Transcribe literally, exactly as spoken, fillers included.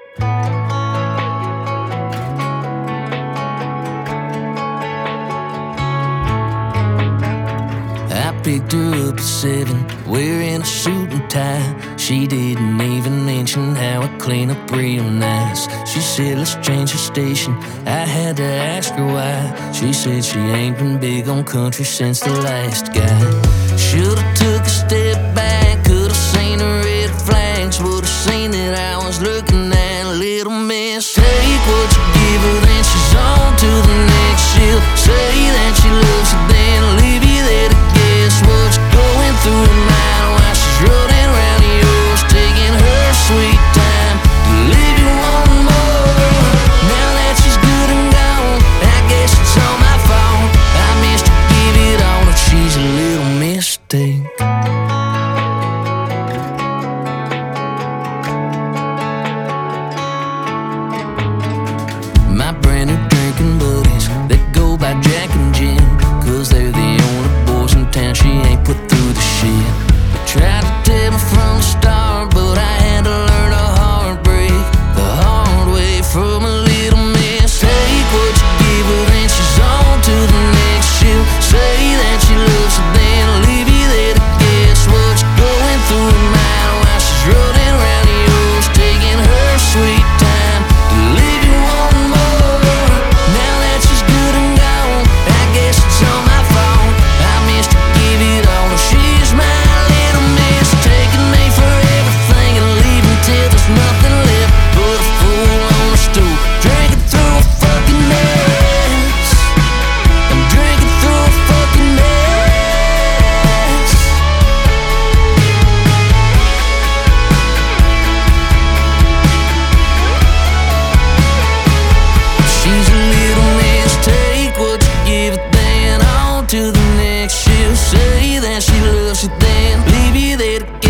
I picked her up at seven, wearing a suit and tie. She didn't even mention how I clean up real nice. She said, let's change the station. I had to ask her why. She said she ain't been big on country since the last guy. Should've took a step back, could've seen the red flags, would've seen that I was looking at a little miss. Take what you give her, then she's on to the next. She'll say that she loves you, then leave you there to guess what's going through her mind while she's rolling around yours, taking her sweet time to leave you one more. Now that she's good and gone, I guess it's all my fault. I missed to give it all, but she's a little mistake. My brand new drinking buddies that go by Jack and Jim, cause they're the only boys in town she ain't put through the shit. They tried to tell me from the start, but I had to learn a heartbreak the hard way from a little miss. Take what you give her, then she's on to the next. She'll say that she loves you, then leave you there to guess what's going through her mind while she's rolling around yours, taking her sweet time to leave you one more. Now that she's good and gone, I guess it's all my fault. I missed to give it all, but she's my little miss, taking me for everything and leaving till there's nothing left but a fool on a stool, drinking through a fucking mess. I'm drinking through a fucking mess. She's a little miss, take what you give it, then on to the next. She'll say that she loves you, then leave you there to get